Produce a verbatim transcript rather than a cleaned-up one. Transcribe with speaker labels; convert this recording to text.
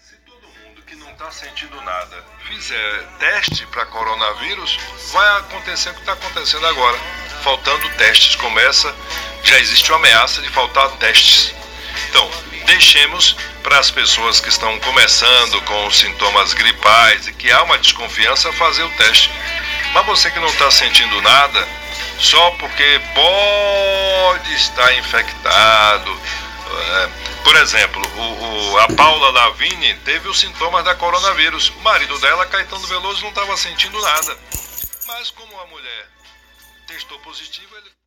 Speaker 1: Se todo mundo que não está sentindo nada fizer teste para coronavírus, vai acontecer o que está acontecendo agora. Faltando testes, começa, já existe uma ameaça de faltar testes. Então, deixemos para as pessoas que estão começando com os sintomas gripais e que há uma desconfiança fazer o teste. Mas você que não está sentindo nada, só porque pode estar infectado. É, por exemplo, o, o, a Paula Lavigne teve os sintomas da coronavírus. O marido dela, Caetano Veloso, não estava sentindo nada. Mas como a mulher testou positivo, ele...